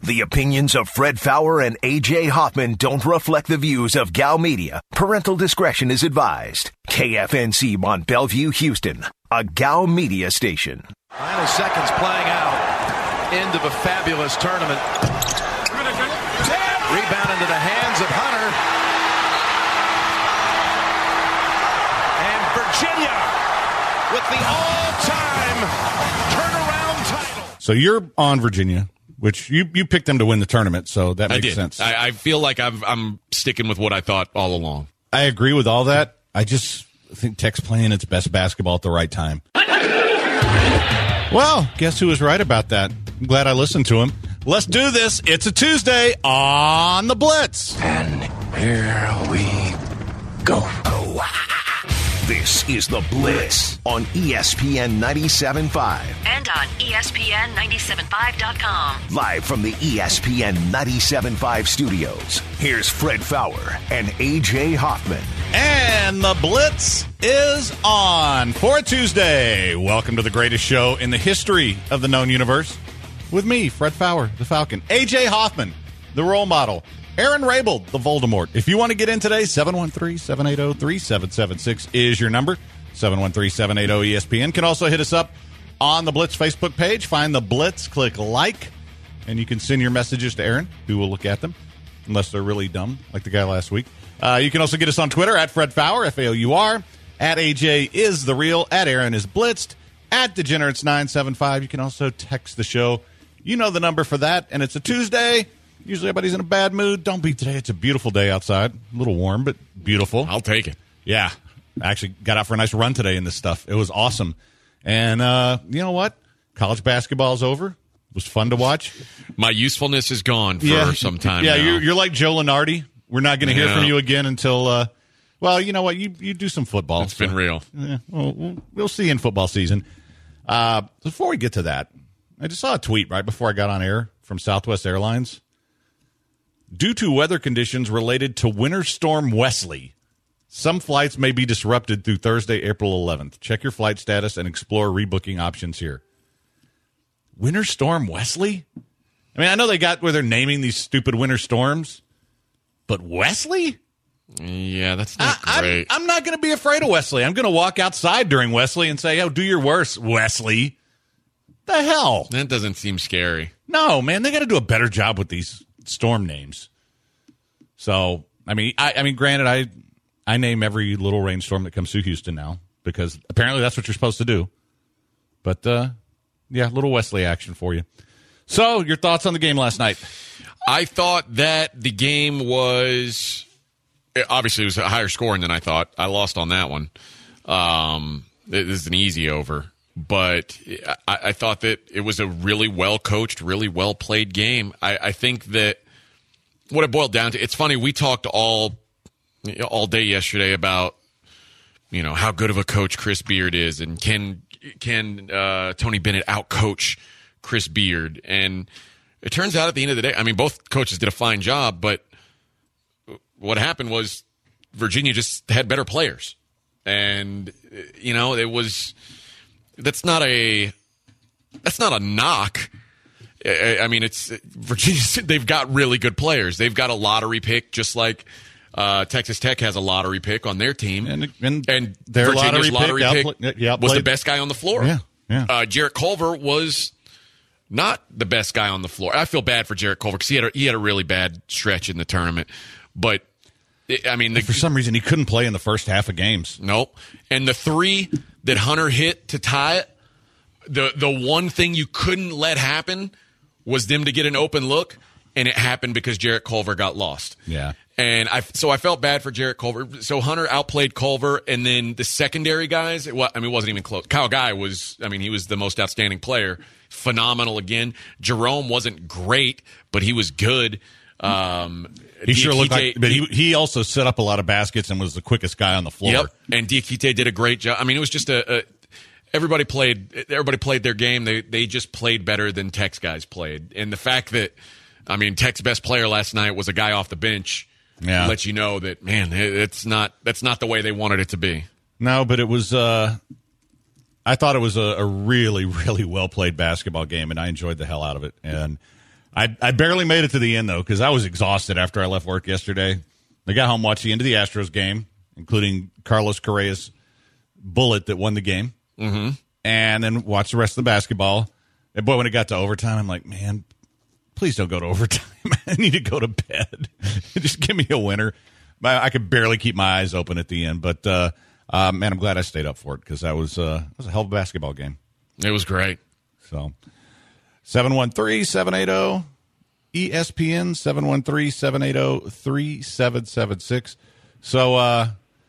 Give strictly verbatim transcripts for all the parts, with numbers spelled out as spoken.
The opinions of Fred Faour and A J Hoffman don't reflect the views of Gal Media. Parental discretion is advised. K F N C Mont Bellevue, Houston, a Gal Media station. Final seconds playing out. End of a fabulous tournament. Rebound into the hands of Hunter. And Virginia with the all-time turnaround title. So you're on Virginia, which you, you picked them to win the tournament, so that makes I did. sense. I, I feel like I've, I'm sticking with what I thought all along. I agree with all that. I just think Tech's playing its best basketball at the right time. Well, guess who was right about that? I'm glad I listened to him. Let's do this. It's a Tuesday on the Blitz. And here we go. This is the Blitz on E S P N ninety-seven point five. And on E S P N ninety-seven point five dot com. Live from the E S P N ninety-seven point five studios, here's Fred Faour and A J Hoffman. And the Blitz is on for a Tuesday. Welcome to the greatest show in the history of the known universe. With me, Fred Faour, the Falcon. A J Hoffman, the role model. Aaron Rabel, the Voldemort. If you want to get in today, seven one three, seven eight zero, three seven seven six is your number. seven one three, seven eight zero, E S P N. Can also hit us up on the Blitz Facebook page. Find the Blitz, click like, and you can send your messages to Aaron, who will look at them, unless they're really dumb, like the guy last week. Uh, you can also get us on Twitter, at Fred Faour, F A O U R, at A J is the real, at Aaron is blitzed, at Degenerates nine seven five. You can also text the show. You know the number for that, and it's a Tuesday. Usually everybody's in a bad mood. Don't be today. It's a beautiful day outside. A little warm, but beautiful. I'll take it. Yeah. I actually got out for a nice run today in this stuff. It was awesome. And uh, you know what? College basketball is over. It was fun to watch. My usefulness is gone for yeah. some time Yeah, now. You're, you're like Joe Lunardi. We're not going to hear Yeah. from you again until, uh, well, you know what? You you do some football. It's so, been real. Yeah, well, we'll, we'll see in football season. Uh, before we get to that, I just saw a tweet right before I got on air from Southwest Airlines. Due to weather conditions related to Winter Storm Wesley, some flights may be disrupted through Thursday, April eleventh. Check your flight status and explore rebooking options here. Winter Storm Wesley? I mean, I know they got where they're naming these stupid winter storms, but Wesley? Yeah, that's not I, great. I'm, I'm not going to be afraid of Wesley. I'm going to walk outside during Wesley and say, oh, do your worst, Wesley. The hell? That doesn't seem scary. No, man, they got to do a better job with these storm names. So, I mean, I, I mean, granted, I I name every little rainstorm that comes through Houston now because apparently that's what you're supposed to do. But, uh, yeah, little Wesley action for you. So, your thoughts on the game last night? I thought that the game was obviously it was a higher scoring than I thought. I lost on that one. Um, it is an easy over. But I, I thought that it was a really well-coached, really well-played game. I, I think that what it boiled down to, it's funny, we talked all all day yesterday about, you know, how good of a coach Chris Beard is and can can uh, Tony Bennett out-coach Chris Beard. And it turns out at the end of the day, I mean, both coaches did a fine job, but what happened was Virginia just had better players. And, you know, it was... That's not a that's not a knock. I mean, it's Virginia. They've got really good players. They've got a lottery pick, just like uh, Texas Tech has a lottery pick on their team, and and, and their Virginia's lottery, lottery pick, pick outplay, yeah, was the best guy on the floor. Yeah, yeah. Uh, Jarrett Culver was not the best guy on the floor. I feel bad for Jarrett Culver because he had a, he had a really bad stretch in the tournament, but. I mean, the, for some reason, he couldn't play in the first half of games. Nope. And the three that Hunter hit to tie it, the the one thing you couldn't let happen was them to get an open look, and it happened because Jarrett Culver got lost. Yeah. And I so I felt bad for Jarrett Culver. So Hunter outplayed Culver, and then the secondary guys, it, I mean, it wasn't even close. Kyle Guy was, I mean, he was the most outstanding player. Phenomenal again. Jerome wasn't great, but he was good. Um, he sure looked like, but he, he he also set up a lot of baskets and was the quickest guy on the floor. Yep, and Diakite did a great job. I mean, it was just a, a everybody played everybody played their game. They they just played better than Tech's guys played. And the fact that, I mean, Tech's best player last night was a guy off the bench. Yeah, lets you know that, man, it's not that's not the way they wanted it to be. No, but it was. Uh, I thought it was a, a really really well played basketball game, and I enjoyed the hell out of it. And I, I barely made it to the end, though, because I was exhausted after I left work yesterday. I got home, watched the end of the Astros game, including Carlos Correa's bullet that won the game, Mm-hmm. and then watched the rest of the basketball. And boy, when it got to overtime, I'm like, man, please don't go to overtime. I need to go to bed. Just give me a winner. I could barely keep my eyes open at the end, but uh, uh, man, I'm glad I stayed up for it because that was uh, that was a hell of a basketball game. It was great. So, seven one three, seven eight zero, E S P N, seven one three, seven eight zero, three seven seven six. So, uh,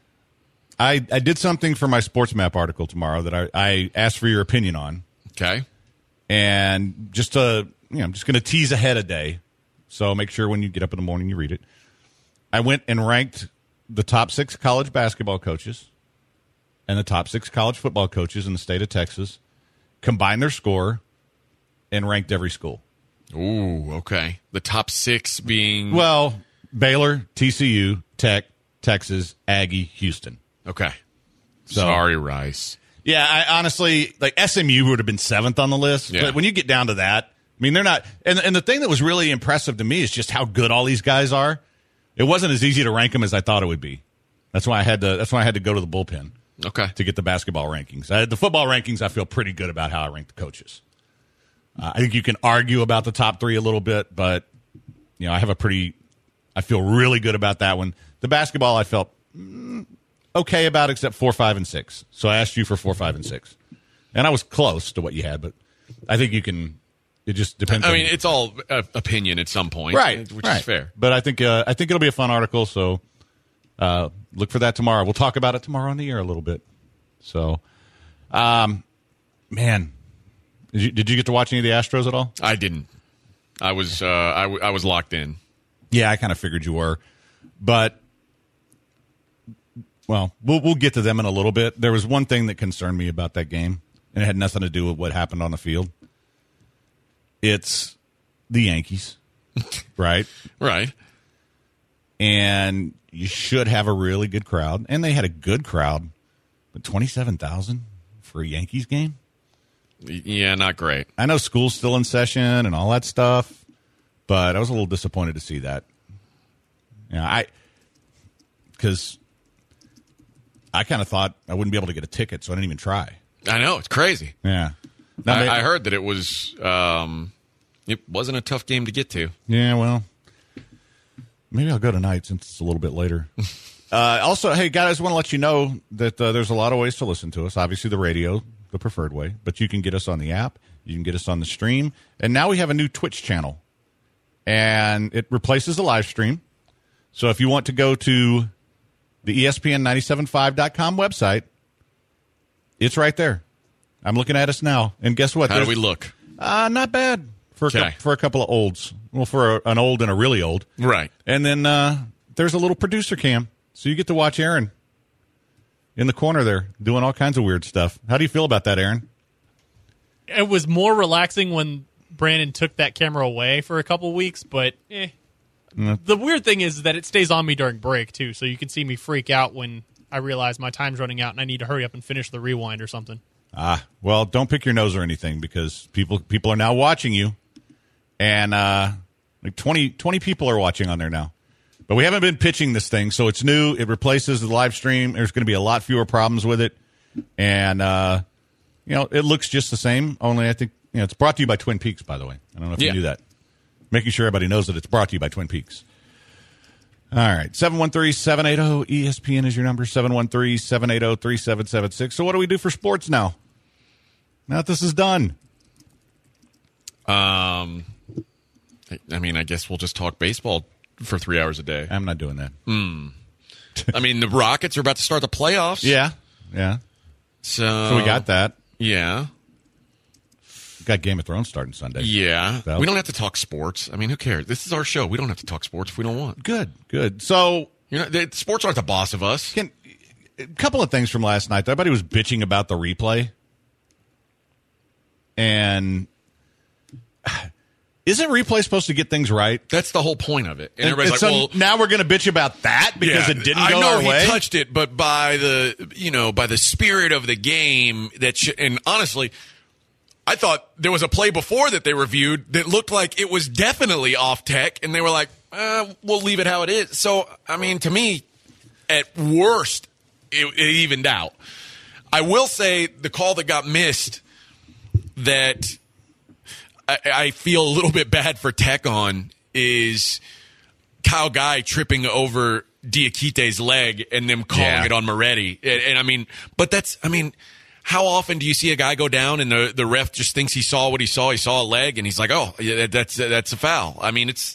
I I did something for my Sports Map article tomorrow that I, I asked for your opinion on. Okay. And just to, you know, I'm just going to tease ahead a day. So make sure when you get up in the morning you read it. I went and ranked the top six college basketball coaches and the top six college football coaches in the state of Texas, combined their score, and ranked every school. Ooh, okay. The top six being... Well, Baylor, T C U, Tech, Texas, Aggie, Houston. Okay. So, Sorry, Rice. Yeah, I honestly, like S M U would have been seventh on the list. Yeah. But when you get down to that, I mean, they're not. And, and the thing that was really impressive to me is just how good all these guys are. It wasn't as easy to rank them as I thought it would be. That's why I had to. That's why I had to go to the bullpen. Okay. To get the basketball rankings. I, the football rankings, I feel pretty good about how I rank the coaches. Uh, I think you can argue about the top three a little bit, but you know, I have a pretty. I feel really good about that one. The basketball, I felt mm, okay about, except four, five, and six. So I asked you for four, five, and six, and I was close to what you had, but I think you can. It just depends. I on mean, it's all uh, opinion at some point, right? Which right. is fair. But I think uh, I think it'll be a fun article. So uh, look for that tomorrow. We'll talk about it tomorrow on the air a little bit. So, um, man, did you, did you get to watch any of the Astros at all? I didn't. I was uh, I, w- I was locked in. Yeah, I kind of figured you were, but well, we'll we'll get to them in a little bit. There was one thing that concerned me about that game, and it had nothing to do with what happened on the field. It's the Yankees, right? Right. And you should have a really good crowd, and they had a good crowd, but twenty-seven thousand for a Yankees game? Yeah, not great. I know school's still in session and all that stuff, but I was a little disappointed to see that. Yeah, I because I kind of thought I wouldn't be able to get a ticket, so I didn't even try. I know, it's crazy. Yeah. I, they, I heard that it was um, it wasn't a tough game to get to. Yeah, well, maybe I'll go tonight since it's a little bit later. uh, also, hey, guys, I want to let you know that uh, there's a lot of ways to listen to us. Obviously, the radio, the preferred way, but you can get us on the app. You can get us on the stream. And now we have a new Twitch channel, and it replaces the live stream. So if you want to go to the E S P N nine seven five dot com website, it's right there. I'm looking at us now, and guess what? How There's, do we look? Uh, not bad for a, Okay. cou- for a couple of olds. Well, for a, an old and a really old. Right. And then uh, there's a little producer cam, so you get to watch Aaron in the corner there doing all kinds of weird stuff. How do you feel about that, Aaron? It was more relaxing when Brandon took that camera away for a couple weeks, but eh. Mm. The weird thing is that it stays on me during break, too, so you can see me freak out when I realize my time's running out and I need to hurry up and finish the rewind or something. Ah, well, don't pick your nose or anything because people people are now watching you, and uh, like twenty, twenty people are watching on there now. But we haven't been pitching this thing, so it's new. It replaces the live stream. There's going to be a lot fewer problems with it, and uh, you know it looks just the same. Only I think you know it's brought to you by Twin Peaks. By the way, I don't know if Yeah. you knew that. Making sure everybody knows that it's brought to you by Twin Peaks. All right, seven one three, seven eight zero, E S P N is your number, seven one three, seven eight zero, three seven seven six. So what do we do for sports now? Now that this is done. Um, I, I mean, I guess we'll just talk baseball for three hours a day. I'm not doing that. I mean, the Rockets are about to start the playoffs. Yeah, yeah. So, So we got that. Yeah. Got Game of Thrones starting Sunday. Yeah. So- We don't have to talk sports. I mean, who cares? This is our show. We don't have to talk sports if we don't want. Good, good. So You know, the, sports aren't the boss of us. can, a couple of things from last night. Everybody was bitching about the replay. And isn't replay supposed to get things right? That's the whole point of it. And, And, everybody's and so like, well, now we're going to bitch about that because yeah, it didn't I go know our he way. touched it, but by the you know by the spirit of the game, that sh- and honestly, I thought there was a play before that they reviewed that looked like it was definitely off tech, and they were like, eh, we'll leave it how it is. So, I mean, to me, at worst, it, it evened out. I will say the call that got missed that I, I feel a little bit bad for Tech on is Kyle Guy tripping over Diakite's leg and them calling Yeah. it on Moretti. And, and I mean, but that's, I mean, how often do you see a guy go down and the, the ref just thinks he saw what he saw? He saw a leg and he's like, oh, yeah, that, that's that's a foul. I mean, it's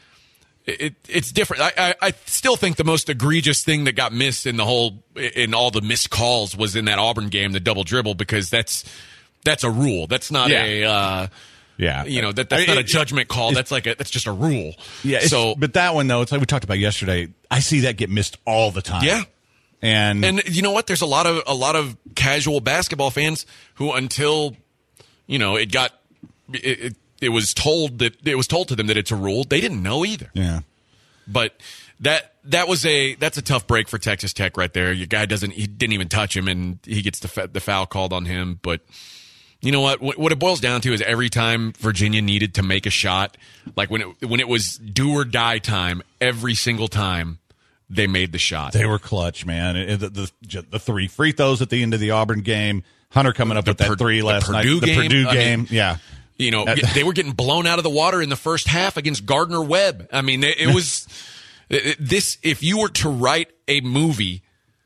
it, it's different. I, I, I still think the most egregious thing that got missed in the whole in all the missed calls was in that Auburn game, the double dribble, because that's that's a rule. That's not Yeah. a uh, Yeah, you know that that's I mean, not a it- judgment call. That's like a that's just a rule. Yeah. it's- So but that one though, it's like we talked about yesterday. I see that get missed all the time. yeah. and And you know what? There's a lot of a lot of casual basketball fans who, until you know it got it, it, it was told that it was told to them that it's a rule, they didn't know either. yeah. But that that was a that's a tough break for Texas Tech right there. Your guy doesn't he didn't even touch him, and he gets the fa- the foul called on him. But you know what? What it boils down to is every time Virginia needed to make a shot, like when it when it was do or die time, every single time they made the shot. They were clutch, man. And The, the, the, the three free throws at the end of the Auburn game. Hunter coming up The with that Pur- three the last Purdue night. The game, Purdue I game. mean, yeah. You know, That- they were getting blown out of the water in the first half against Gardner Webb. I mean, it, it was it- this. If you were to write a movie,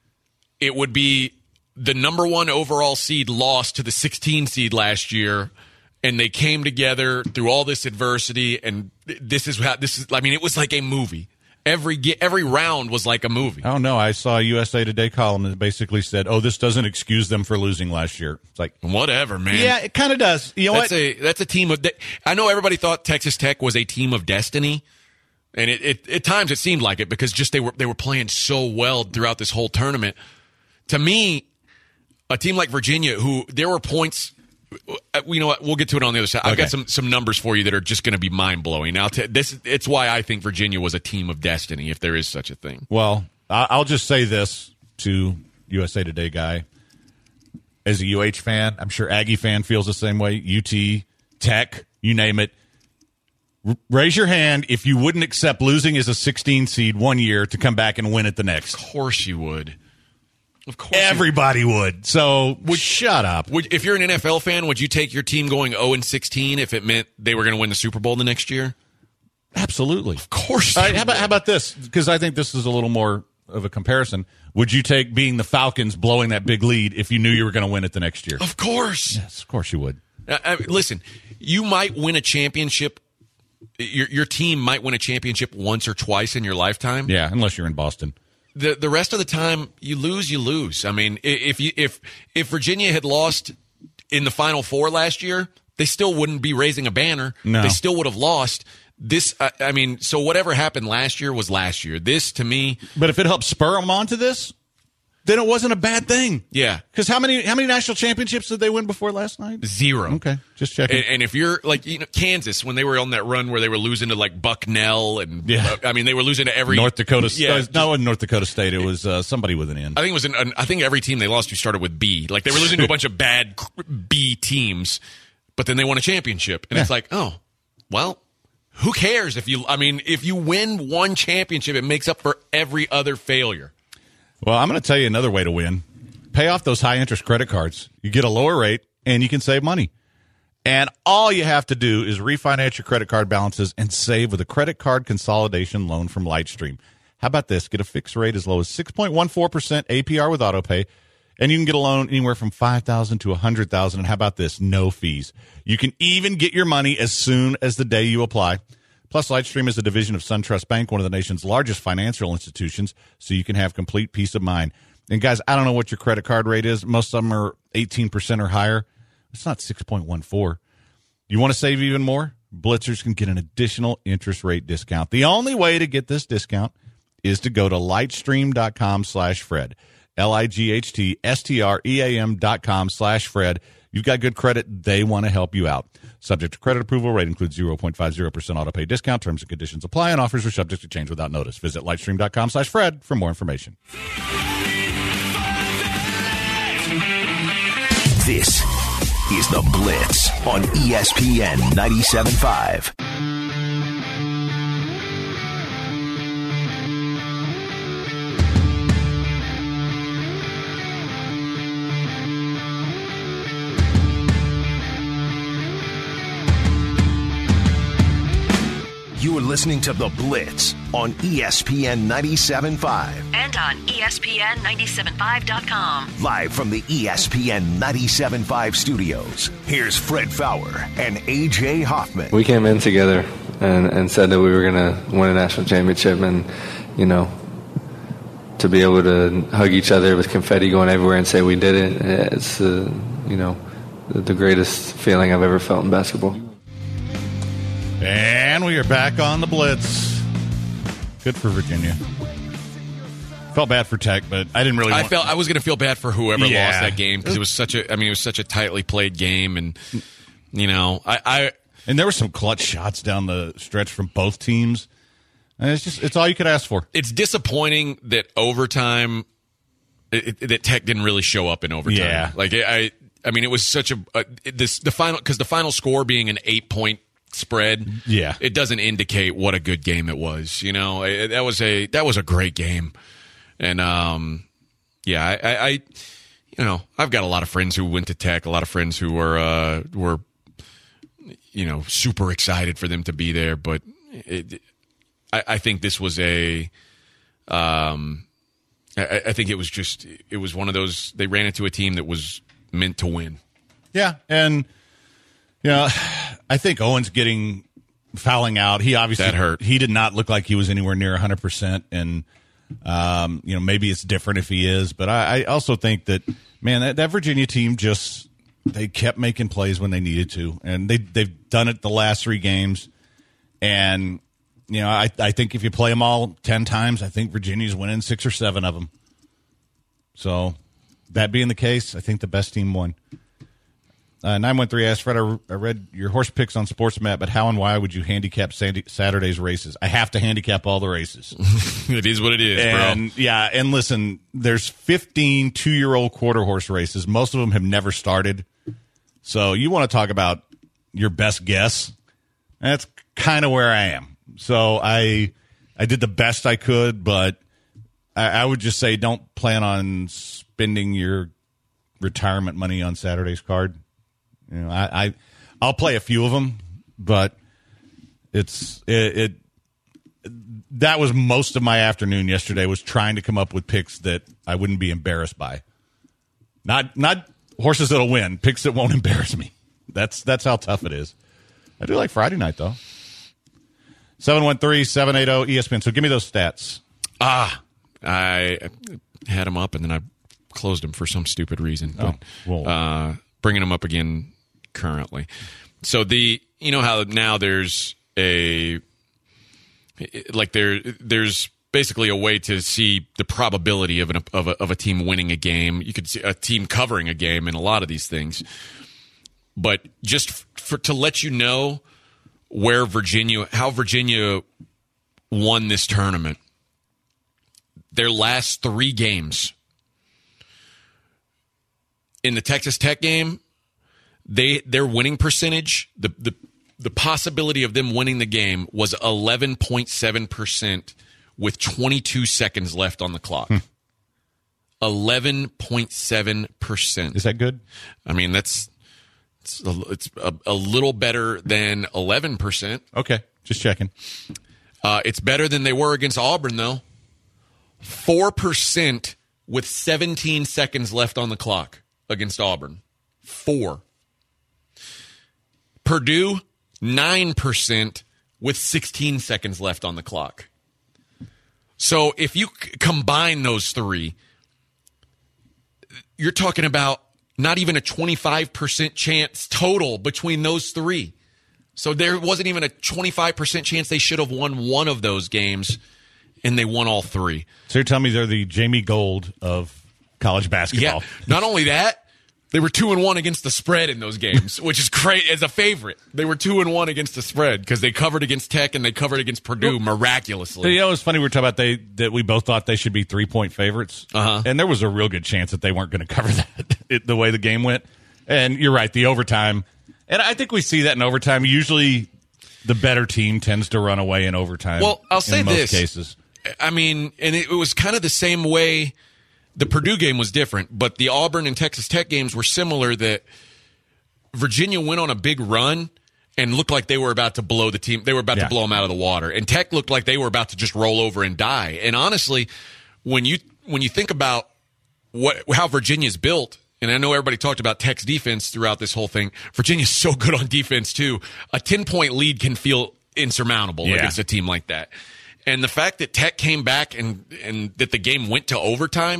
it would be the number one overall seed lost to the sixteen seed last year, and they came together through all this adversity. And this is how this is. I mean, it was like a movie. Every ge- every round was like a movie. Oh, no. I saw a U S A Today column that basically said, oh, this doesn't excuse them for losing last year. It's like, Whatever, man. yeah, it kind of does. You know That's what? a that's a team of. De- I know everybody thought Texas Tech was a team of destiny, and it, it at times it seemed like it because just they were they were playing so well throughout this whole tournament. To me, a team like Virginia, who there were points. You know what? We'll get to it on the other side. I've Okay. got some some numbers for you that are just going to be mind blowing. Now, t- this it's why I think Virginia was a team of destiny, if there is such a thing. Well, I- I'll just say this to U S A Today guy. As a U H fan, I'm sure Aggie fan feels the same way. U T, Tech, you name it. R- raise your hand if you wouldn't accept losing as a sixteen seed one year to come back and win it the next. Of course you would. Of course, you Everybody would. So would shut up. Would, if you're an N F L fan, would you take your team going oh and sixteen if it meant they were going to win the Super Bowl the next year? Absolutely. Of course. All right, how about how about this? Because I think this is a little more of a comparison. Would you take being the Falcons blowing that big lead if you knew you were going to win it the next year? Of course. Yes, of course you would. Uh, I, listen, you might win a championship. Your your team might win a championship once or twice in your lifetime. Yeah, unless you're in Boston. The the rest of the time, you lose, you lose. I mean, i- if you if if Virginia had lost in the Final Four last year, they still wouldn't be raising a banner. No. They still would have lost. This, I, I mean, so whatever happened last year was last year. This, to me, But if it helps spur them on to this, then it wasn't a bad thing. yeah, Because how many how many national championships did they win before last night? zero. Okay, just checking. And, and if you're like you know Kansas when they were on that run where they were losing to like Bucknell and Yeah. uh, I mean they were losing to every North Dakota. Yeah, Yeah, no, it wasn't North Dakota State. It was uh, somebody with an N. I think it was an, an, I think every team they lost to started with B. Like they were losing to a bunch of bad B teams, but then they won a championship, and it's Yeah. like, oh, well, who cares if you? I mean, if you win one championship, it makes up for every other failure. Well, I'm going to tell you another way to win. Pay off those high interest credit cards. You get a lower rate and you can save money. And all you have to do is refinance your credit card balances and save with a credit card consolidation loan from Lightstream. How about this? Get a fixed rate as low as six point one four percent A P R with autopay, and you can get a loan anywhere from five thousand dollars to one hundred thousand dollars. And how about this? No fees. You can even get your money as soon as the day you apply. Plus, Lightstream is a division of SunTrust Bank, one of the nation's largest financial institutions, so you can have complete peace of mind. And, guys, I don't know what your credit card rate is. Most of them are eighteen percent or higher. It's not six point one four. You want to save even more? Blitzers can get an additional interest rate discount. The only way to get this discount is to go to lightstream.com slash Fred. L I G H T S T R E A M dot com slash Fred. You've got good credit. They want to help you out. Subject to credit approval. Rate includes zero point five zero percent auto pay discount. Terms and conditions apply, and offers are subject to change without notice. Visit lightstream.com slash Fred for more information. This is The Blitz on E S P N ninety-seven point five. You are listening to The Blitz on E S P N ninety-seven point five. And on E S P N ninety-seven point five dot com. Live from the E S P N ninety-seven point five studios, here's Fred Faour and A J Hoffman. We came in together and, and said that we were going to win a national championship, and, you know, to be able to hug each other with confetti going everywhere and say we did it, it's, uh, you know, the greatest feeling I've ever felt in basketball. And we are back on the Blitz. Good for Virginia. Felt bad for Tech, but I didn't really I want... felt I was going to feel bad for whoever Yeah. lost that game because it was such a I mean it was such a tightly played game, and you know, I, I And there were some clutch shots down the stretch from both teams. And it's just it's all you could ask for. it's disappointing that overtime it, it, that Tech didn't really show up in overtime. Yeah. Like I I mean it was such a, a this the final cuz the final score being an eight point spread, Yeah. it doesn't indicate what a good game it was. You know, it, that was a that was a great game, and um, yeah, I, I, I, you know, I've got a lot of friends who went to Tech, a lot of friends who were uh, were, you know, super excited for them to be there, but it, I, I think this was a, um, I, I think it was just it was one of those they ran into a team that was meant to win. Yeah, and you know, I think Owens getting fouling out. He obviously That hurt. He did not look like he was anywhere near one hundred percent, and um, you know, maybe it's different if he is. But I, I also think that man, that, that Virginia team just they kept making plays when they needed to, and they they've done it the last three games. And you know, I I think if you play them all ten times, I think Virginia's winning six or seven of them. So that being the case, I think the best team won. Uh, nine one three asked, Fred, I, I read your horse picks on SportsMap, but how and why would you handicap Sandy, Saturday's races? I have to handicap all the races. It is what it is, and, bro. Yeah, and listen, there's fifteen two-year-old quarter horse races. Most of them have never started. So you want to talk about your best guess? That's kind of where I am. So I I did the best I could, but I, I would just say don't plan on spending your retirement money on Saturday's card. You know, I, I I'll play a few of them, but it's it, it. That was most of my afternoon yesterday was trying to come up with picks that I wouldn't be embarrassed by. Not not horses that'll win, picks that won't embarrass me. That's that's how tough it is. I do like Friday night though. seven one three, seven eight zero, E S P N. So give me those stats. Ah, I had them up and then I closed them for some stupid reason. But, Oh, well. uh, bringing them up again currently. So the you know how now there's a like there there's basically a way to see the probability of an of a, of a team winning a game. You could see a team covering a game in a lot of these things. But just for to let you know where Virginia how Virginia won this tournament. Their last three games. In the Texas Tech game, they their winning percentage, the the the possibility of them winning the game was eleven point seven percent with twenty-two seconds left on the clock. Hmm. eleven point seven percent. Is that good? I mean, that's it's a, it's a, a little better than eleven percent. Okay, just checking. Uh, it's better than they were against Auburn, though. four percent with seventeen seconds left on the clock against Auburn. Four. Purdue, nine percent with sixteen seconds left on the clock. So if you c- combine those three, you're talking about not even a twenty-five percent chance total between those three. So there wasn't even a twenty-five percent chance they should have won one of those games, and they won all three. So you're telling me they're the Jamie Gold of college basketball? Yeah. Not only that, they were two and one against the spread in those games, which is great as a favorite. They were two and one against the spread because they covered against Tech and they covered against Purdue miraculously. You know, it was funny. We were talking about they that we both thought they should be three point favorites, Uh-huh. and there was a real good chance that they weren't going to cover that it, the way the game went. And you're right, the overtime. And I think we see that in overtime. Usually the better team tends to run away in overtime. Well, I'll say in most this. cases. I mean, and it was kind of the same way. The Purdue game was different, but the Auburn and Texas Tech games were similar, that Virginia went on a big run and looked like they were about to blow the team. They were about Yeah. to blow them out of the water. And Tech looked like they were about to just roll over and die. And honestly, when you when you think about what how Virginia's built, and I know everybody talked about Tech's defense throughout this whole thing, Virginia's so good on defense too. A ten-point lead can feel insurmountable Yeah. against a team like that. And the fact that Tech came back and and that the game went to overtime,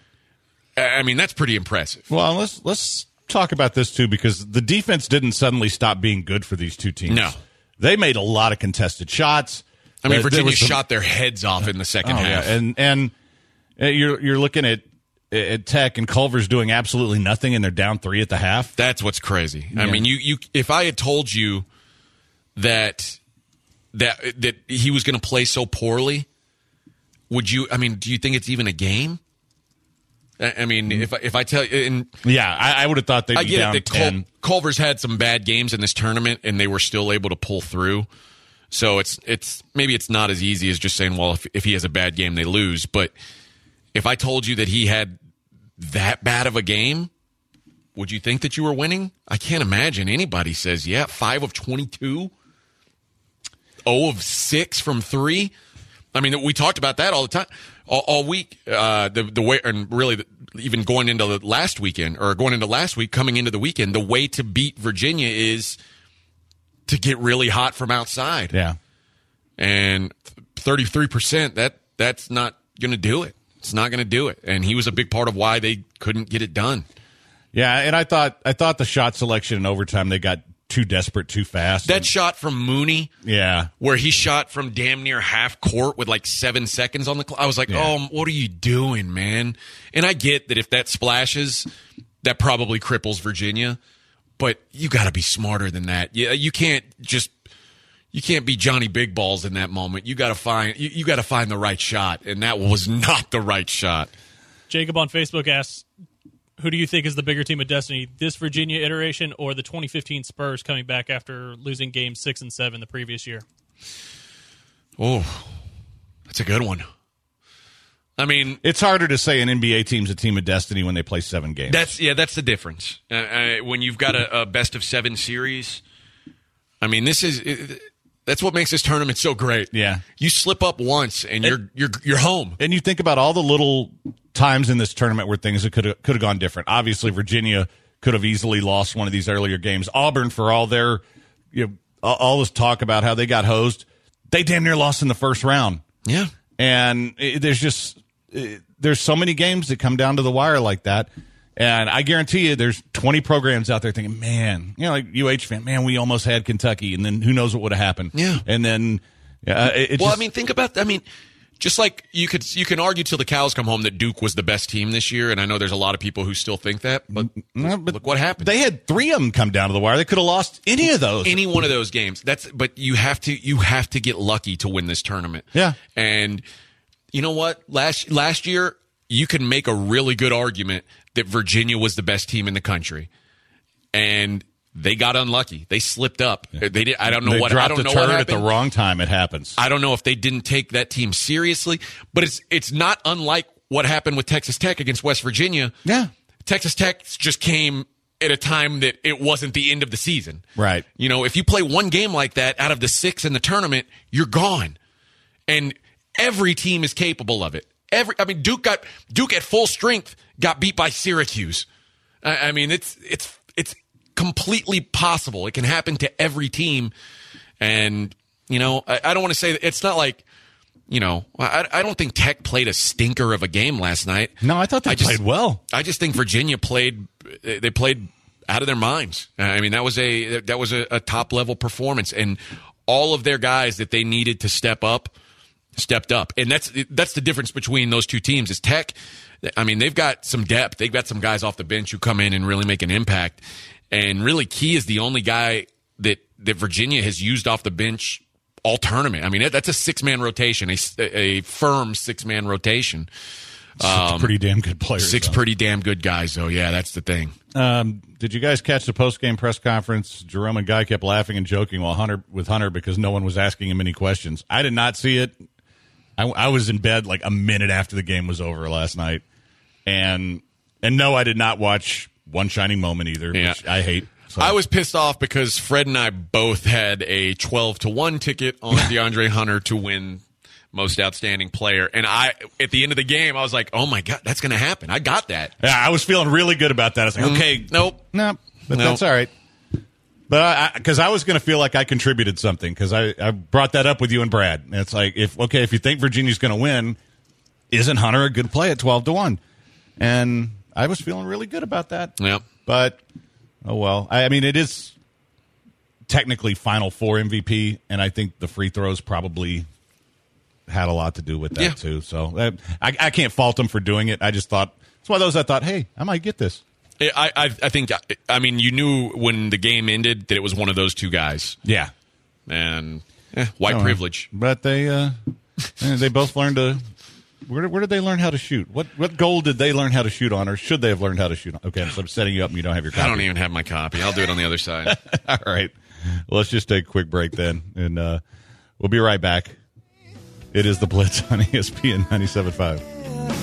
I mean, that's pretty impressive. Well, let's let's talk about this too, because the defense didn't suddenly stop being good for these two teams. No. They made a lot of contested shots. I mean, There- there Virginia was some- shot their heads off in the second Oh, half. yeah. And and uh, you're you're looking at at Tech, and Culver's doing absolutely nothing, and they're down three at the half. That's what's crazy. I Yeah. mean, you, you if I had told you that that that he was going to play so poorly, would you? I mean, do you think it's even a game? I, I mean, if I- if I tell you, and Yeah, I, I would have thought they'd I be get down it that ten. Cul- Culver's had some bad games in this tournament, and they were still able to pull through. So it's it's maybe it's not as easy as just saying, well, if if he has a bad game, they lose. But if I told you that he had that bad of a game, would you think that you were winning? I can't imagine anybody says, yeah, five of twenty-two, zero of six from three. I mean, we talked about that all the time, all, all week. Uh, the the way, and really, the, even going into the last weekend or going into last week, coming into the weekend, the way to beat Virginia is to get really hot from outside. Yeah. And thirty-three percent, that that's not going to do it. It's not going to do it. And he was a big part of why they couldn't get it done. Yeah, and I thought I thought the shot selection in overtime, they got too desperate too fast. That And- shot from Mooney, yeah. where he shot from damn near half court with like seven seconds on the clock, I was like, Yeah. oh, what are you doing, man? And I get that if that splashes, that probably cripples Virginia. But you got to be smarter than that. You, you can't just you can't be Johnny Big Balls in that moment. You got to find you, you got to find the right shot, and that was not the right shot. Jacob on Facebook asks, who do you think is the bigger team of destiny, this Virginia iteration or the twenty fifteen Spurs coming back after losing games six and seven the previous year? Oh, that's a good one. I mean, It's harder to say an N B A team's a team of destiny when they play seven games. that's yeah, that's the difference. Uh, uh, when you've got a, a best of seven series, I mean, this is it, that's what makes this tournament so great. Yeah. You slip up once and you're you're you're home. And you think about all the little times in this tournament where things could have could have gone different. Obviously, Virginia could have easily lost one of these earlier games. Auburn, for all their you know, all, all this talk about how they got hosed, they damn near lost in the first round. Yeah. And it, there's just it, there's so many games that come down to the wire like that. And I guarantee you, there's twenty programs out there thinking, man, you know, like U H fan, man, we almost had Kentucky, and then who knows what would have happened? Yeah. And then, uh, it, it Well, just, I mean, think about. I mean, just like you could you can argue till the cows come home that Duke was the best team this year, and I know there's a lot of people who still think that. But, No, but look what happened. They had three of them come down to the wire. They could have lost any of those. Any one of those games. That's but you have to you have to get lucky to win this tournament. Yeah. And you know what? Last last year you can make a really good argument that Virginia was the best team in the country. And they got unlucky. They slipped up. They did I don't know They what I dropped don't the know what turn at happened. the wrong time. It happens. I don't know if they didn't take that team seriously, but it's it's not unlike what happened with Texas Tech against West Virginia. Yeah. Texas Tech just came at a time that it wasn't the end of the season. Right. You know, if you play one game like that out of the six in the tournament, you're gone. And every team is capable of it. Every I mean Duke got Duke at full strength got beat by Syracuse. I, I mean it's it's it's completely possible. It can happen to every team. And, you know, I, I don't want to say that it's not like, you know, I, I don't think Tech played a stinker of a game last night. No, I thought they I just- played well. I just think Virginia played, they played out of their minds. I mean, that was a, that was a, a top level performance, and all of their guys that they needed to step up, stepped up. And that's, that's the difference between those two teams is Tech. I mean, they've got some depth. They've got some guys off the bench who come in and really make an impact. And really, Key is the only guy that, that Virginia has used off the bench all tournament. I mean, that's a six-man rotation, a, a firm six-man rotation. Um, pretty damn good players. Six though. pretty damn good guys, though. Yeah, that's the thing. Um, did you guys catch the post-game press conference? Jerome and Guy kept laughing and joking while Hunter with Hunter because no one was asking him any questions. I did not see it. I, I was in bed like a minute after the game was over last night, and and no, I did not watch One Shining Moment either, Yeah. which I hate. So. I was pissed off because Fred and I both had a twelve to one ticket on DeAndre Hunter to win most outstanding player. And I, at the end of the game, I was like, oh my God, that's going to happen. I got that. Yeah, I was feeling really good about that. I was like, Mm, okay. Nope. No, but Nope. that's all right. But because I, I, I was going to feel like I contributed something because I, I brought that up with you and Brad. And it's like, if okay, if you think Virginia's going to win, isn't Hunter a good play at twelve to one? And I was feeling really good about that. Yep. But, oh well. I, I mean, it is technically Final Four M V P, and I think the free throws probably had a lot to do with that, Yeah. too. So I, I, I can't fault him for doing it. I just thought, it's one of those I thought, hey, I might get this. I, I, I think, I mean, you knew when the game ended that it was one of those two guys. Yeah. And eh, white Oh, privilege. But they uh, they both learned to. Where, where did they learn how to shoot? What what goal did they learn how to shoot on, or should they have learned how to shoot on? Okay, so I'm setting you up and you don't have your copy. I don't even have my copy. I'll do it on the other side. All right. Well, let's just take a quick break then, and uh, we'll be right back. It is The Blitz on E S P N ninety-seven point five.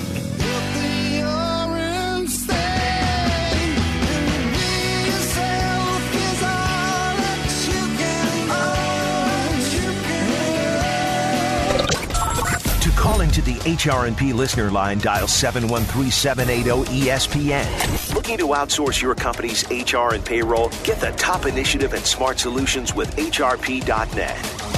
Call into the H R and P listener line, dial seven one three, seven eight zero, E S P N. Looking to outsource your company's H R and payroll? Get the top initiative and smart solutions with H R P dot net.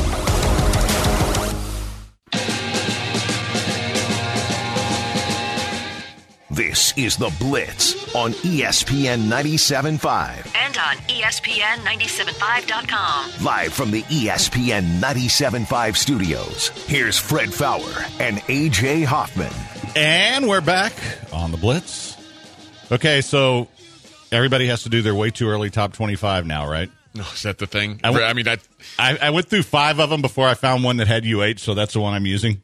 This is The Blitz on E S P N ninety-seven point five. And on E S P N ninety-seven point five dot com. Live from the E S P N ninety-seven point five studios, here's Fred Fowler and A J Hoffman. And we're back on The Blitz. Okay, so everybody has to do their way too early top twenty-five now, right? No, is that the thing? I, I, w- I mean, that. I, I went through five of them before I found one that had U H, so that's the one I'm using.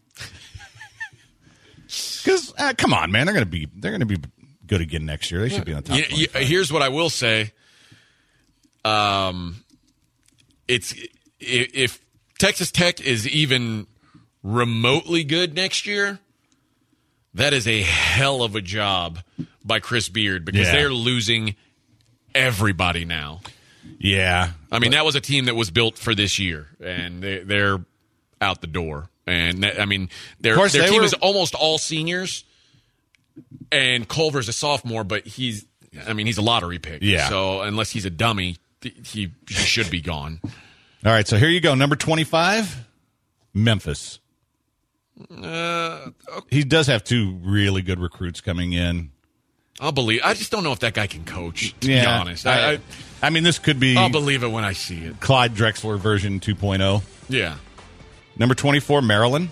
Because uh, come on, man, they're gonna be they're gonna be good again next year. They should be on the top. You, you, here's what I will say. Um, it's if Texas Tech is even remotely good next year, that is a hell of a job by Chris Beard because Yeah. they're losing everybody now. Yeah, I mean, that was a team that was built for this year, and they, they're out the door. And that, I mean, their course, their they team were- is almost all seniors, and Culver's a sophomore, but he's, I mean, he's a lottery pick. Yeah. So unless he's a dummy, th- he, he should be gone. All right, so here you go. Number twenty-five, Memphis. Uh, He does have two really good recruits coming in. I'll believe. I just don't know if that guy can coach. To be honest, I, I, I mean, this could be I, I'll believe it when I see it. Clyde Drexler version two point oh. Yeah. Number twenty-four, Maryland.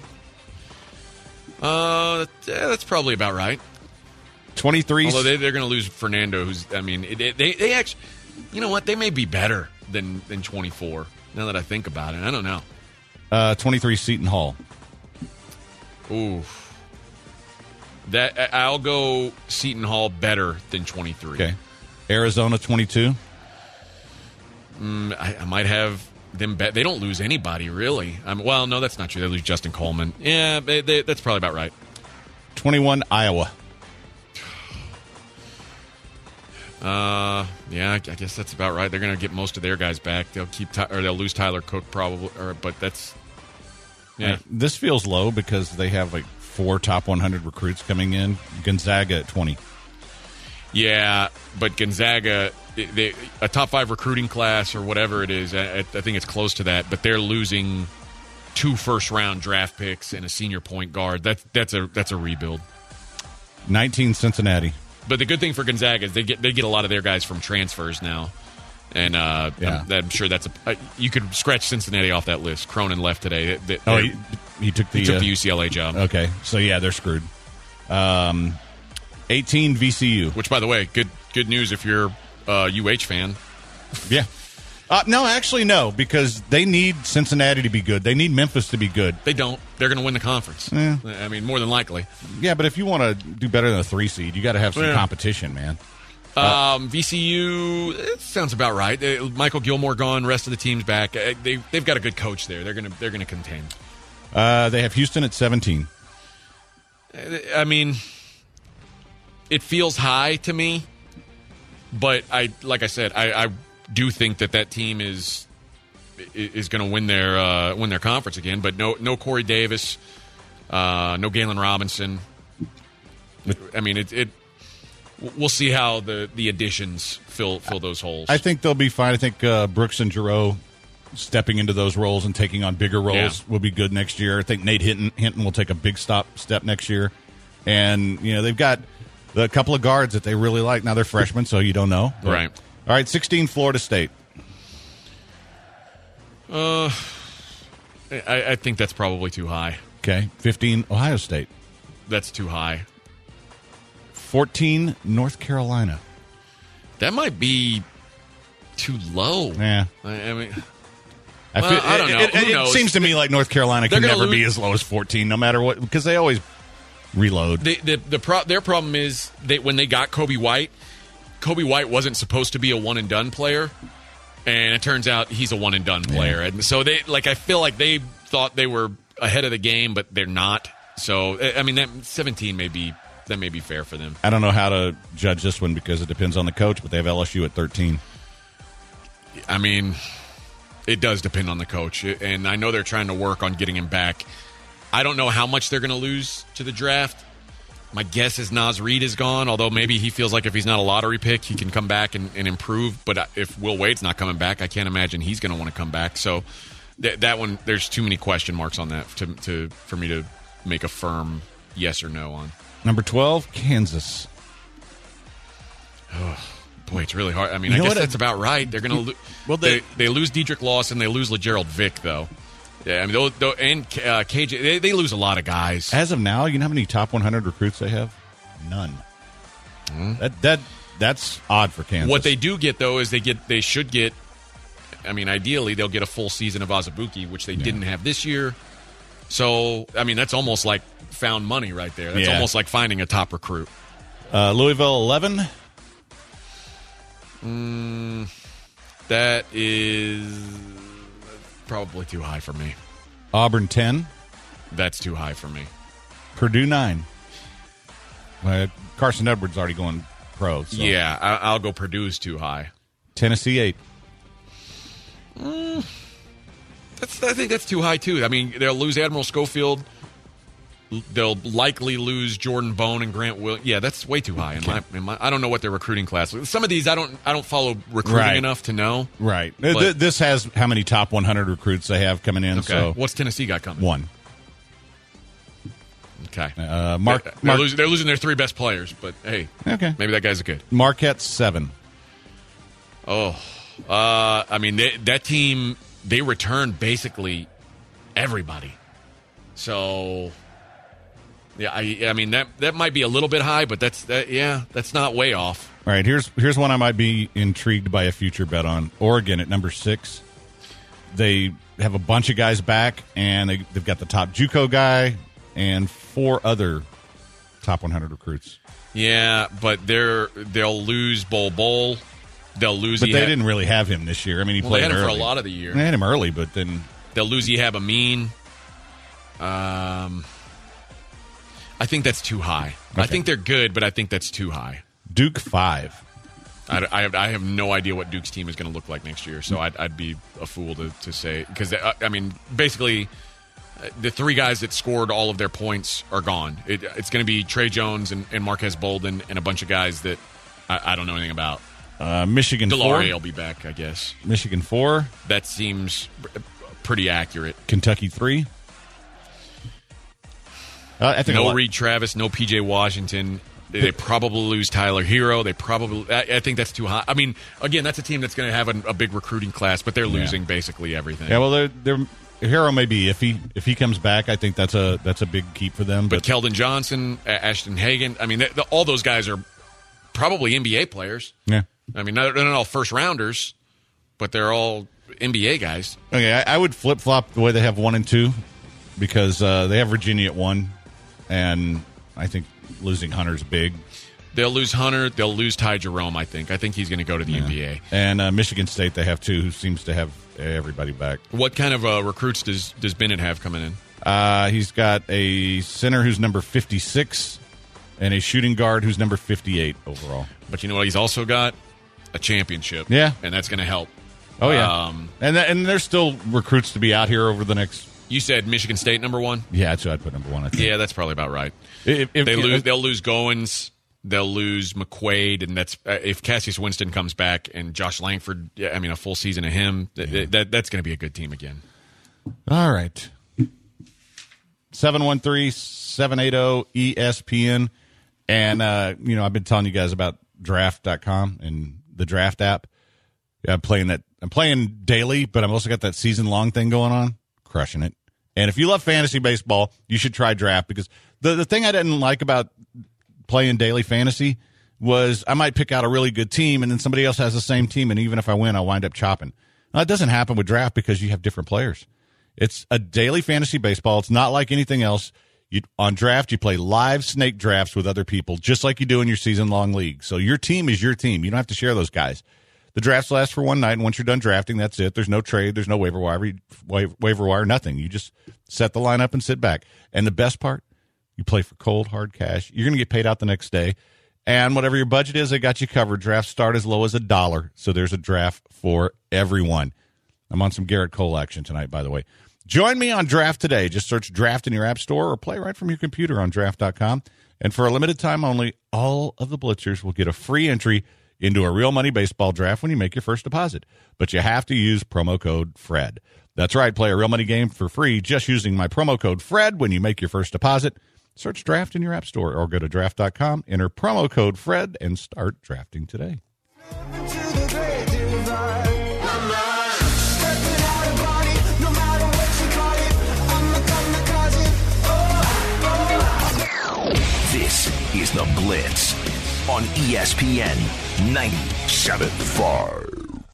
Uh, yeah, that's probably about right. twenty-three. Although they, they're going to lose Fernando, who's, I mean, they, they they actually, you know what? They may be better than than twenty-four. Now that I think about it, I don't know. Uh, twenty-three, Seton Hall. Ooh, that I- I'll go Seton Hall better than twenty-three. Okay. Arizona, twenty-two. Mm, I, I might have them bet. They don't lose anybody really. Um, well, no, that's not true. They lose Justin Coleman. Yeah, they, they, that's probably about right. twenty-one, Iowa. Uh, yeah, I, I guess that's about right. They're going to get most of their guys back. They'll keep Ty- or they'll lose Tyler Cook probably. Or but that's yeah. Uh, this feels low because they have like four top one hundred recruits coming in. Gonzaga at twenty. Yeah, but Gonzaga, they, they, a top five recruiting class or whatever it is, I, I think it's close to that. But they're losing two first round draft picks and a senior point guard. That's that's a that's a rebuild. nineteen, Cincinnati. But the good thing for Gonzaga is they get they get a lot of their guys from transfers now, and uh, Yeah. I'm, I'm sure that's a uh, you could scratch Cincinnati off that list. Cronin left today. They, they, Oh, he, he took the he took uh, the U C L A job. Okay, so yeah, they're screwed. Um, eighteen, V C U. Which, by the way, good good news if you're a U H fan. Yeah. Uh, no, actually, no, because they need Cincinnati to be good. They need Memphis to be good. They don't. They're going to win the conference. Yeah. I mean, more than likely. Yeah, but if you want to do better than a three seed, you got to have some Yeah. competition, man. Um, V C U, it sounds about right. Uh, Michael Gilmore gone, rest of the team's back. Uh, they they've got a good coach there. They're gonna they're gonna contain. Uh, they have Houston at seventeen. Uh, I mean, it feels high to me, but I like I said, I, I do think that that team is is going to win their uh, win their conference again. But no no Corey Davis, uh, no Galen Robinson. I mean, it. it We'll see how the, the additions fill fill those holes. I think they'll be fine. I think uh, Brooks and Giroux stepping into those roles and taking on bigger roles Yeah. will be good next year. I think Nate Hinton, Hinton will take a big stop step next year. And, you know, they've got a couple of guards that they really like. Now they're freshmen, so you don't know. But- Right. All right, sixteen, Florida State. Uh, I, I think that's probably too high. Okay. fifteen, Ohio State. That's too high. fourteen, North Carolina. That might be too low. Yeah. I, I mean, I, Well, feel, I don't it, know. It, Who it knows? seems to me like North Carolina can They're gonna never be lose- as low as fourteen, no matter what, because they always reload. the the, the pro, their problem is they when they got Kobe White, Kobe White wasn't supposed to be a one and done player, and it turns out he's a one and done player. And so they like I feel like they thought they were ahead of the game, but they're not. So I I mean, that seventeen may be that may be fair for them. I don't know how to judge this one because it depends on the coach, but they have L S U at thirteen. I mean, it does depend on the coach, and I know they're trying to work on getting him back. I don't know how much they're going to lose to the draft. My guess is Naz Reid is gone, although maybe he feels like if he's not a lottery pick, he can come back and, and improve. But if Will Wade's not coming back, I can't imagine he's going to want to come back. So th- that one, there's too many question marks on that to, to for me to make a firm yes or no on. Number twelve, Kansas. Boy, it's really hard. I mean, You I know guess what? that's about right. They're going to lo- Well, they, they- they lose Dedrick Lawson, they lose LeGerald Vick, though. Yeah, I mean, those, those, and uh, K J, they, they lose a lot of guys. As of now, you know how many top one hundred recruits they have? None. That that that's odd for Kansas. What they do get though is they get they should get. I mean, ideally they'll get a full season of Azubuike, which they didn't have this year. So, I mean, that's almost like found money right there. That's Yeah. almost like finding a top recruit. uh, Louisville eleven. That is probably too high for me. Auburn ten. That's too high for me. Purdue nine. Uh, Carson Edwards already going pro. So. Yeah, I, I'll go Purdue's too high. Tennessee eight. That's, I think that's too high too. I mean, they'll lose Admiral Schofield. They'll likely lose Jordan Bone and Grant Will. Yeah, that's way too high. In my, in my, I don't know what their recruiting class. Some of these I don't. I don't follow recruiting Right. enough to know. Right. But- Th- this has how many top one hundred recruits they have coming in. Okay, So what's Tennessee got coming? one. Okay, Uh, Mark. they're, Mark losing, they're losing their three best players, but hey, okay. maybe that guy's good. Marquette seven. Oh, uh, I mean they, that team. They returned basically everybody. So, yeah, I, I mean that that might be a little bit high, but that's that. Yeah, that's not way off. All right. Here's here's one I might be intrigued by a future bet on. Oregon at number six. They have a bunch of guys back, and they, they've got the top JUCO guy and four other top one hundred recruits. Yeah, but they're they'll lose Bol Bol. They'll lose. But they Ehab- didn't really have him this year. I mean, he Well, they played had him early. for a lot of the year. They had him early, but then They'll lose Ehab Amin. Um, I think that's too high. I Okay. think they're good, but I think that's too high. Duke five. I, I, have, I have no idea what Duke's team is going to look like next year, so I'd, I'd be a fool to, to say because I, I mean, basically, uh, the three guys that scored all of their points are gone. It, it's going to be Trey Jones and, and Marquez Bolden and a bunch of guys that I, I don't know anything about. Uh, Michigan Delarie four. will be back, I guess. Michigan four. That seems pretty accurate. Kentucky three. Uh, I think a No lot- Reed Travis, no P J Washington. They, they probably lose Tyler Hero. They probably. I, I think that's too high. I mean, again, that's a team that's going to have a, a big recruiting class, but they're losing basically everything. Yeah, well, they're, they're Hero may be iffy. If he comes back, I think that's a that's a big keep for them. but Keldon Johnson, A- Ashton Hagen. I mean, they, the, all those guys are probably N B A players. yeah, I mean, they're, they're not all first rounders, but they're all N B A guys. Okay, I, I would flip flop the way they have one and two because uh, they have Virginia at one, and I think losing Hunter's big. They'll lose Hunter. They'll lose Ty Jerome, I think. I think he's going to go to the Yeah. N B A. And uh, Michigan State, they have two, who seems to have everybody back. What kind of uh, recruits does, does Bennett have coming in? Uh, he's got a center who's number fifty-six and a shooting guard who's number fifty-eight overall. But you know what he's also got? A championship. Yeah. And that's going to help. Oh, yeah. Um, and th- and there's still recruits to be out here over the next... you said Michigan State number one? Yeah, that's who I'd put number one, I think. Yeah, that's probably about right. If, if, They if- lose. They'll lose Goins. They'll lose McQuaid, and that's uh, if Cassius Winston comes back and Josh Langford. Yeah, I mean, a full season of him. Th- Yeah. that that's going to be a good team again. All right. seven one three, seven eight zero, E S P N. And, uh, you know, I've been telling you guys about draft dot com and the draft app. Yeah, I'm playing that. I'm playing daily, but I've also got that season long thing going on. Crushing it. And if you love fantasy baseball, you should try draft because the, the thing I didn't like about playing daily fantasy was I might pick out a really good team and then somebody else has the same team, and even if I win, I'll wind up chopping. Now, it doesn't happen with draft because you have different players. It's a daily fantasy baseball. It's not like anything else. You, on draft, you play live snake drafts with other people, just like you do in your season-long league. So your team is your team. You don't have to share those guys. The drafts last for one night, and once you're done drafting, that's it. There's no trade. There's no waiver wire, waiver, waiver wire, nothing. You just set the lineup and sit back. And the best part, you play for cold, hard cash. You're going to get paid out the next day. And whatever your budget is, they got you covered. Drafts start as low as a dollar. So there's a draft for everyone. I'm on some Garrett Cole action tonight, by the way. Join me on Draft today. Just search Draft in your app store or play right from your computer on draft dot com. And for a limited time only, all of the Blitzers will get a free entry into a real money baseball draft when you make your first deposit. But you have to use promo code FRED. That's right. Play a real money game for free just using my promo code FRED when you make your first deposit. Search Draft in your app store or go to draft dot com, enter promo code FRED, and start drafting today. This is The Blitz on E S P N ninety-seven point five.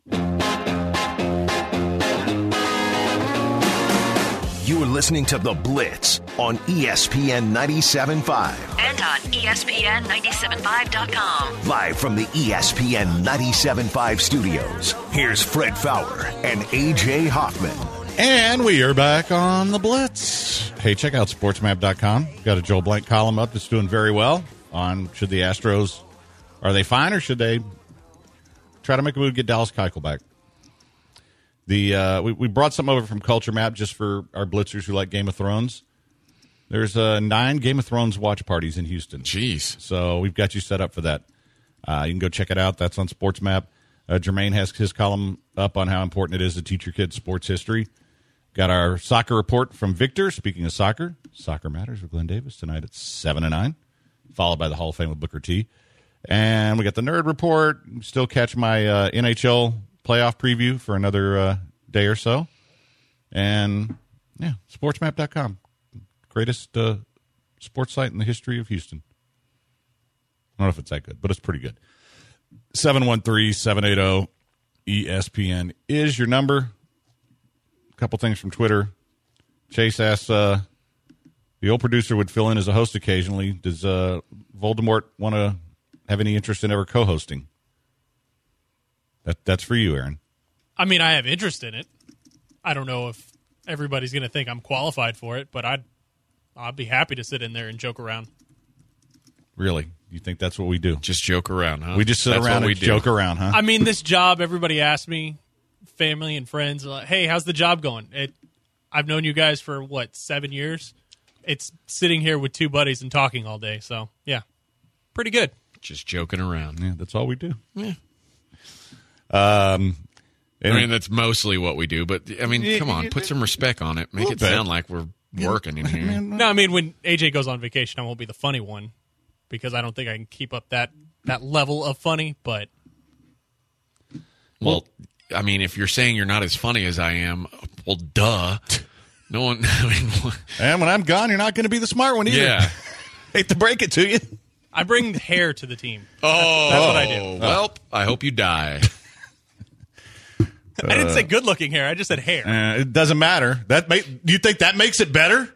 You're listening to The Blitz on E S P N ninety-seven point five. And on E S P N ninety-seven point five dot com. Live from the E S P N ninety-seven point five studios, here's Fred Fowler and A J Hoffman. And we are back on The Blitz. Hey, check out sports map dot com. Got a Joel Blank column up that's doing very well on should the Astros, are they fine or should they try to make a move to get Dallas Keuchel back? The uh, we, we brought some over from Culture Map just for our blitzers who like Game of Thrones. There's uh, nine Game of Thrones watch parties in Houston. Jeez. So we've got you set up for that. Uh, you can go check it out. That's on Sports Map. Uh, Jermaine has his column up on how important it is to teach your kids sports history. Got our soccer report from Victor. Speaking of soccer, Soccer Matters with Glenn Davis tonight at seven and nine, followed by the Hall of Fame with Booker T. And we got the Nerd Report. Still catch my uh, N H L playoff preview for another uh, day or so. And, yeah, sports map dot com. Greatest uh, sports site in the history of Houston. I don't know if it's that good, but it's pretty good. seven one three, seven eight zero, E S P N is your number. A couple things from Twitter. Chase asks, uh, the old producer would fill in as a host occasionally. Does uh, Voldemort want to have any interest in ever co-hosting? That That's for you, Aaron. I mean, I have interest in it. I don't know if everybody's going to think I'm qualified for it, but I'd I'd be happy to sit in there and joke around. Really? You think that's what we do? Just joke around, huh? We just sit That's around what we and do. joke around, huh? I mean, this job, everybody asks me, family and friends, like, hey, how's the job going? It, I've known you guys for, what, seven years? It's sitting here with two buddies and talking all day. So, yeah, pretty good. Just joking around. Yeah, that's all we do. Yeah. Um, I mean, that's mostly what we do, but, I mean, come on, put some respect on it. Make it bit. sound like we're working in here. No, I mean, when A J goes on vacation, I won't be the funny one because I don't think I can keep up that, that level of funny, but. Well, I mean, if you're saying you're not as funny as I am, well, duh. No one, I mean, and when I'm gone, you're not going to be the smart one either. yeah. Hate to break it to you. I bring hair to the team. Oh, that's what I do. Well, I hope you die. I didn't say good-looking hair. I just said hair. Uh, it doesn't matter. That make, do you think that makes it better?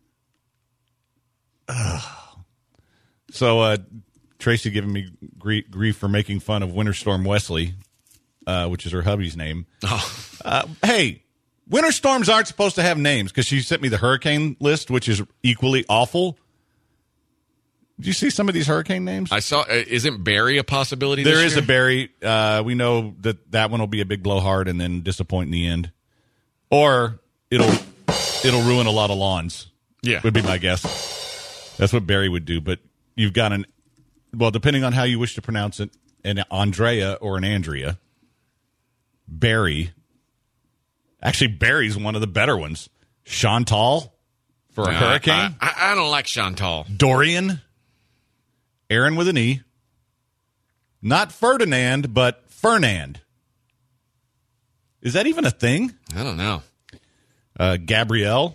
Ugh. So, uh, Tracy giving me grief, grief for making fun of Winter Storm Wesley, uh, which is her hubby's name. Oh. Uh, hey, winter storms aren't supposed to have names because she sent me the hurricane list, which is equally awful. Did you see some of these hurricane names? I saw. Uh, isn't Barry a possibility? There this is year? a Barry. Uh, we know that that one will be a big blowhard and then disappoint in the end, or it'll it'll ruin a lot of lawns. Yeah, would be my guess. That's what Barry would do. But you've got an well, depending on how you wish to pronounce it, an Andrea or an Andrea. Barry. Actually, Barry's one of the better ones. Chantal for a no, hurricane. I, I, I don't like Chantal. Dorian. Aaron with an E. Not Ferdinand, but Fernand. Is that even a thing? I don't know. Uh, Gabrielle.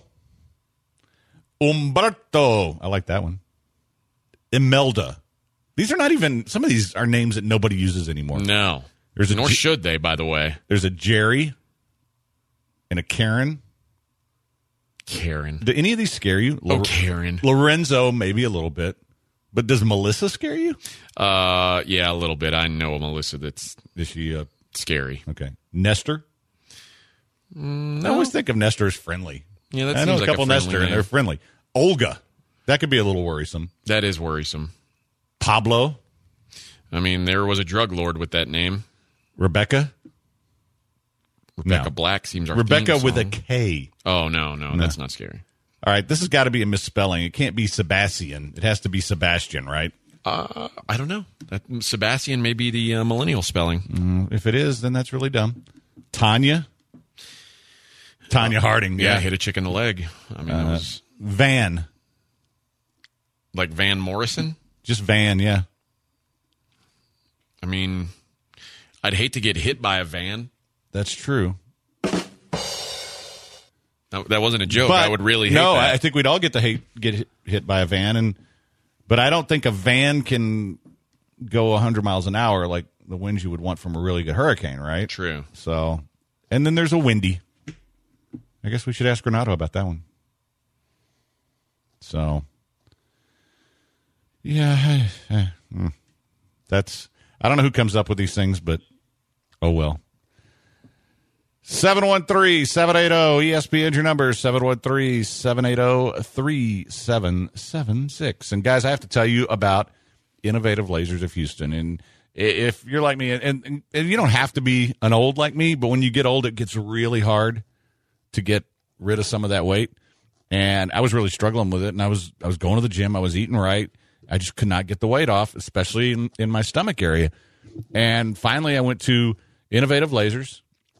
Umberto. I like that one. Imelda. These are not even, some of these are names that nobody uses anymore. No. There's a Nor G- should they, by the way. There's a Jerry and a Karen. Karen. Do any of these scare you? Oh, Karen. Lorenzo, maybe a little bit. But does Melissa scare you? Uh, yeah, a little bit. I know a Melissa that's Is she uh, scary. okay? Nestor. Mm, I always think of Nestor as friendly. Yeah, that I seems know a like couple a friendly Nestor, name. and they're friendly. Olga, that could be a little worrisome. That is worrisome. Pablo, I mean, there was a drug lord with that name. Rebecca, Rebecca No. Black seems our Rebecca theme with a song. K. Oh no, no, that's not scary. All right, this has got to be a misspelling. It can't be Sebastian. It has to be Sebastian, right? Uh, I don't know. That, Sebastian may be the uh, millennial spelling. Mm, if it is, then that's really dumb. Tanya, Tanya Harding. Yeah, Yeah, hit a chick in the leg. I mean, it Uh, was Van, like Van Morrison. just Van. Yeah, I mean, I'd hate to get hit by a van. that's true. That, that wasn't a joke. But I would really hate no, that. I think we'd all get to hate, get hit, hit by a van, and but I don't think a van can go one hundred miles an hour like the winds you would want from a really good hurricane, right? True. So, and then there's a windy. I guess we should ask Renato about that one. So, yeah, I, I, mm. that's I don't know who comes up with these things, but oh well. seven one three, seven eight zero, E S P N, your number, seven one three, seven eight zero, three seven seven six. And, guys, I have to tell you about Innovative Lasers of Houston. And if you're like me, and, and, and you don't have to be an old like me, but when you get old, it gets really hard to get rid of some of that weight. And I was really struggling with it, and I was I was going to the gym. I was eating right. I just could not get the weight off, especially in, in my stomach area. And finally, I went to Innovative Lasers.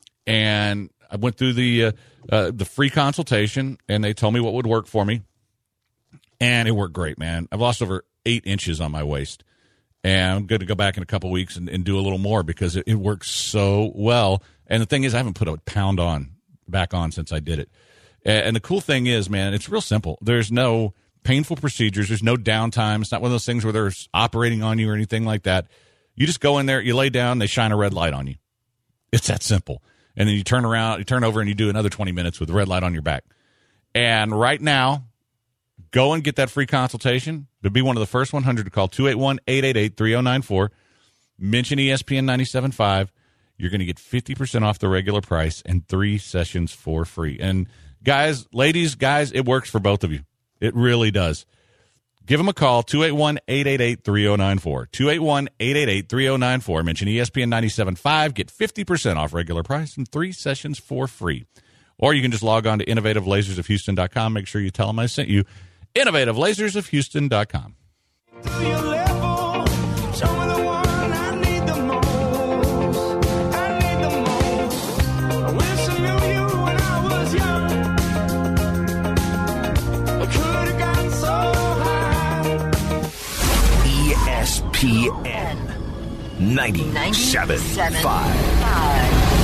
And I went through the uh, uh, the free consultation, and they told me what would work for me. And it worked great, man. I've lost over eight inches on my waist. And I'm going to go back in a couple weeks and, and do a little more because it, it works so well. And the thing is, I haven't put a pound on back on since I did it. And, and the cool thing is, man, it's real simple. There's no painful procedures. There's no downtime. It's not one of those things where they're operating on you or anything like that. You just go in there, you lay down, they shine a red light on you. It's that simple. And then you turn around, you turn over, and you do another twenty minutes with the red light on your back. And right now, go and get that free consultation. To be one of the first one hundred to call two eight one, eight eight eight, three zero nine four. Mention E S P N ninety-seven point five. You're going to get fifty percent off the regular price and three sessions for free. And guys, ladies, guys, it works for both of you. It really does. Give them a call, two eight one, eight eight eight, three zero nine four. two eight one, eight eight eight, three zero nine four. Mention E S P N ninety-seven point five. Get fifty percent off regular price and three sessions for free. Or you can just log on to innovative lasers of houston dot com. Make sure you tell them I sent you. innovative lasers of houston dot com. E S P N ninety-seven point five.